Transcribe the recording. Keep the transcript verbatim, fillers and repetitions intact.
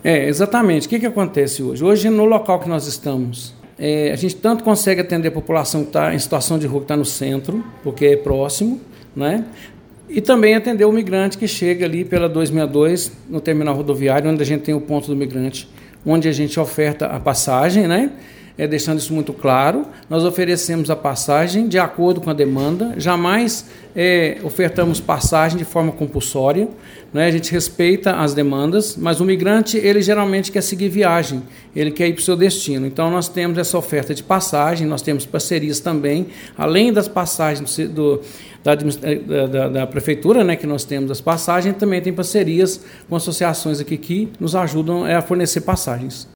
É, exatamente. O que, que acontece hoje? Hoje, no local que nós estamos, é, a gente tanto consegue atender a população que está em situação de rua, que está no centro, porque é próximo, né? E também atender o migrante que chega ali pela duzentos e sessenta e dois, no terminal rodoviário, onde a gente tem o ponto do migrante, onde a gente oferta a passagem, né? É, deixando isso muito claro, nós oferecemos a passagem de acordo com a demanda, jamais é, ofertamos passagem de forma compulsória, né? A gente respeita as demandas, mas o migrante, ele geralmente quer seguir viagem, ele quer ir para o seu destino. Então, nós temos essa oferta de passagem, nós temos parcerias também, além das passagens do, da, da, da prefeitura, né, que nós temos as passagens, também tem parcerias com associações aqui que nos ajudam a fornecer passagens.